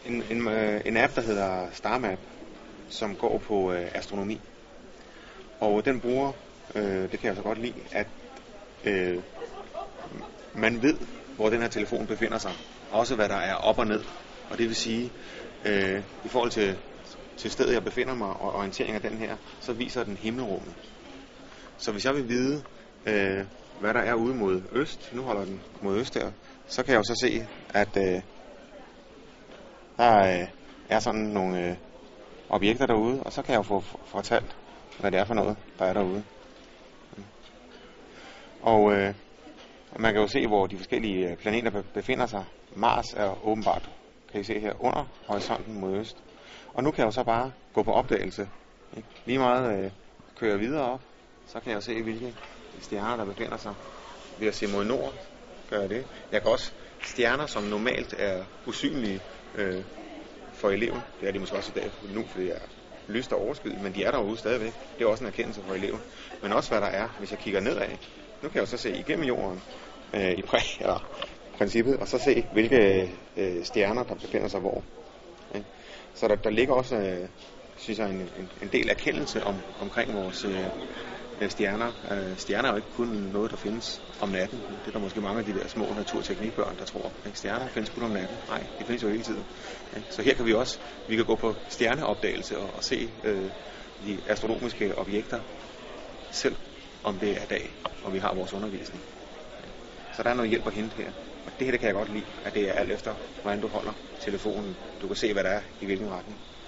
en app, der hedder StarMap, som går på astronomi. Og den bruger, det kan jeg så godt lide, at man ved, hvor den her telefon befinder sig. Også hvad der er op og ned. Og det vil sige, i forhold til stedet, jeg befinder mig, og orientering af den her, så viser den himmelrummet. Så hvis jeg vil vide, hvad der er ude mod øst, nu holder den mod øst her, så kan jeg jo så se, at der er sådan nogle objekter derude, og så kan jeg jo få fortalt, hvad det er for noget, der er derude. Og man kan jo se, hvor de forskellige planeter befinder sig. Mars er åbenbart, kan I se her, under horisonten mod øst. Og nu kan jeg jo så bare gå på opdagelse. Ikke? Lige meget kører videre op, så kan jeg jo se, hvilke stjerner, der befinder sig. Ved at se mod nord, gør jeg det. Jeg kan også stjerner, som normalt er usynlige for eleven. Det er de måske også i dag nu, fordi det er lyst og overskyet, men de er derude stadigvæk. Det er også en erkendelse for eleven. Men også hvad der er, hvis jeg kigger nedad. Nu kan jeg jo så se igennem jorden i princippet, og så se, hvilke stjerner, der befinder sig hvor. Så der ligger også, synes jeg, en del erkendelse omkring vores stjerner. Stjerner er jo ikke kun noget, der findes om natten. Det er der måske mange af de der små naturteknikbørn, der tror. Stjerner findes kun om natten. Nej, de findes jo hele tiden. Så her kan vi kan gå på stjerneopdagelse og se de astronomiske objekter, selv om det er dag, og vi har vores undervisning. Så der er noget hjælp at hente her. Og det her, det kan jeg godt lide, at det er alt efter, hvordan du holder telefonen. Du kan se, hvad der er i hvilken retning.